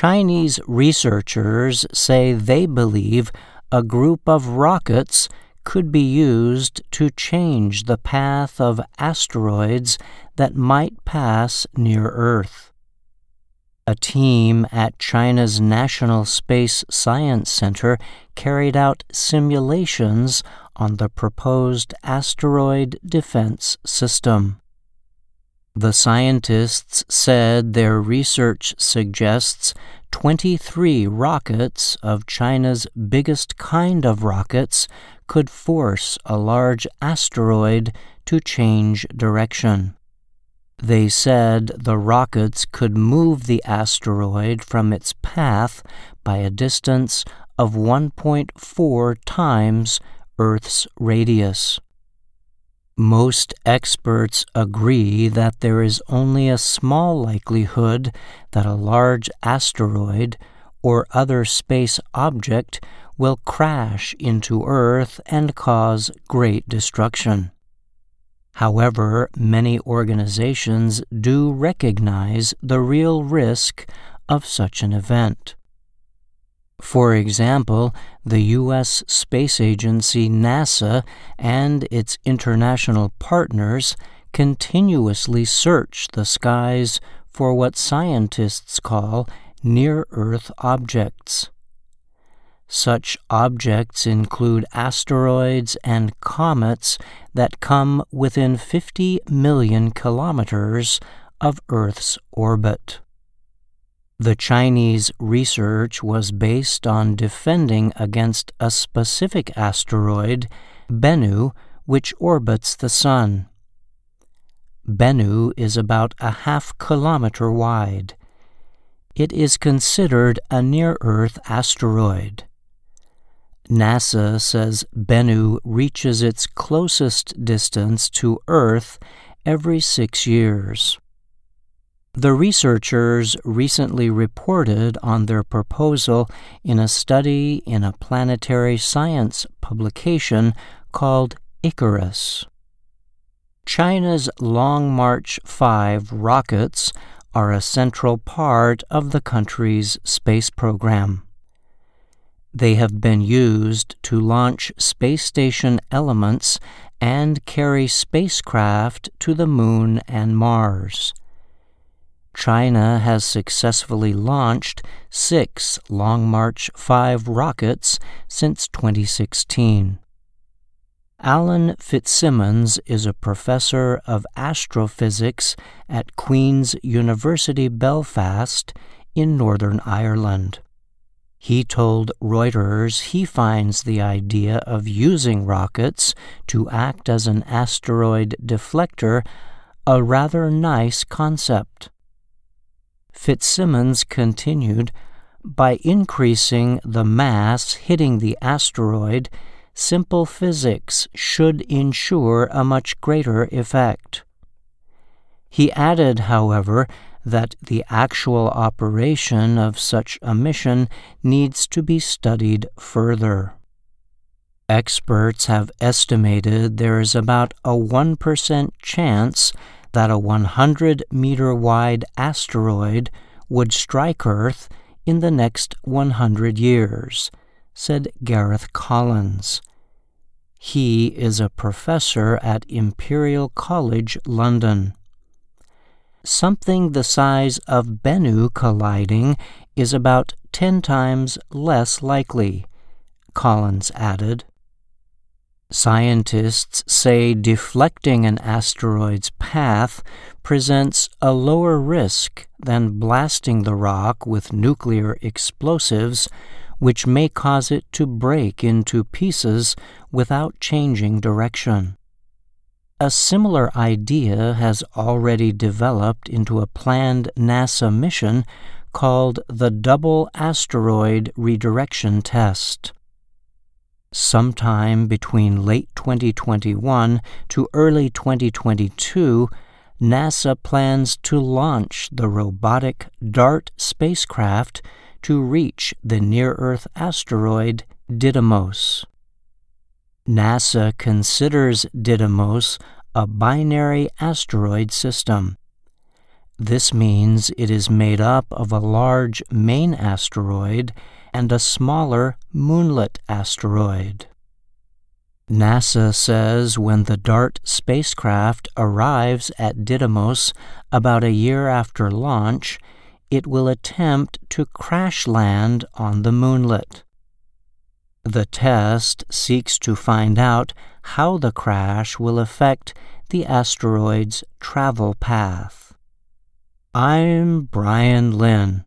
Chinese researchers say they believe a group of rockets could be used to change the path of asteroids that might pass near Earth. A team at China's National Space Science Center carried out simulations on the proposed asteroid defense system. The scientists said their research suggests 23 rockets of China's biggest kind of rockets could force a large asteroid to change direction. They said the rockets could move the asteroid from its path by a distance of 1.4 times Earth's radius. Most experts agree that there is only a small likelihood that a large asteroid or other space object will crash into Earth and cause great destruction. However, many organizations do recognize the real risk of such an event. For example, the U.S. space agency NASA and its international partners continuously search the skies for what scientists call near-Earth objects. Such objects include asteroids and comets that come within 50 million kilometers of Earth's orbit. The Chinese research was based on defending against a specific asteroid, Bennu, which orbits the Sun. Bennu is about a half-kilometer wide. It is considered a near-Earth asteroid. NASA says Bennu reaches its closest distance to Earth every 6 years. The researchers recently reported on their proposal in a study in a planetary science publication called Icarus. China's Long March 5 rockets are a central part of the country's space program. They have been used to launch space station elements and carry spacecraft to the Moon and Mars. China has successfully launched 6 Long March 5 rockets since 2016. Alan Fitzsimmons is a professor of astrophysics at Queen's University Belfast in Northern Ireland. He told Reuters he finds the idea of using rockets to act as an asteroid deflector a rather nice concept. Fitzsimmons continued, by increasing the mass hitting the asteroid, simple physics should ensure a much greater effect. He added, however, that the actual operation of such a mission needs to be studied further. Experts have estimated there is about a 1% chance that a 100-meter-wide asteroid would strike Earth in the next 100 years, said Gareth Collins. He is a professor at Imperial College London. Something the size of Bennu colliding is about 10 times less likely, Collins added. Scientists say deflecting an asteroid's path presents a lower risk than blasting the rock with nuclear explosives, which may cause it to break into pieces without changing direction. A similar idea has already developed into a planned NASA mission called the Double Asteroid Redirection Test. Sometime between late 2021 to early 2022, NASA plans to launch the robotic DART spacecraft to reach the near-Earth asteroid Didymos. NASA considers Didymos a binary asteroid system. This means it is made up of a large main asteroid and a smaller moonlet asteroid. NASA says when the DART spacecraft arrives at Didymos about a year after launch, it will attempt to crash land on the moonlet. The test seeks to find out how the crash will affect the asteroid's travel path. I'm Brian Lynn.